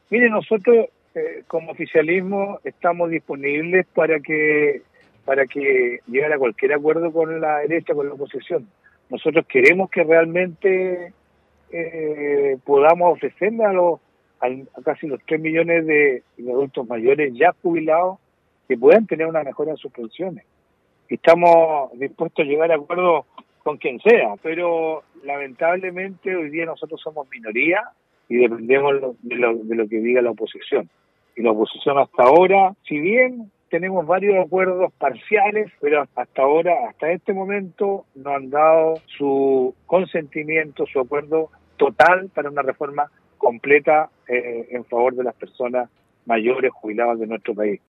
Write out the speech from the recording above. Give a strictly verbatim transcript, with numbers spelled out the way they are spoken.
Mire, nosotros eh, como oficialismo estamos disponibles para que para que llegar a cualquier acuerdo con la derecha, con la oposición. Nosotros queremos que realmente eh, podamos ofrecerle a los a, a casi los tres millones de, de adultos mayores ya jubilados que puedan tener una mejora en sus pensiones. Estamos dispuestos a llegar a acuerdos con quien sea, pero lamentablemente hoy día nosotros somos minoría y dependemos de lo, de lo que diga la oposición. Y la oposición hasta ahora, si bien tenemos varios acuerdos parciales, pero hasta ahora, hasta este momento, no han dado su consentimiento, su acuerdo total para una reforma completa eh, en favor de las personas mayores jubiladas de nuestro país.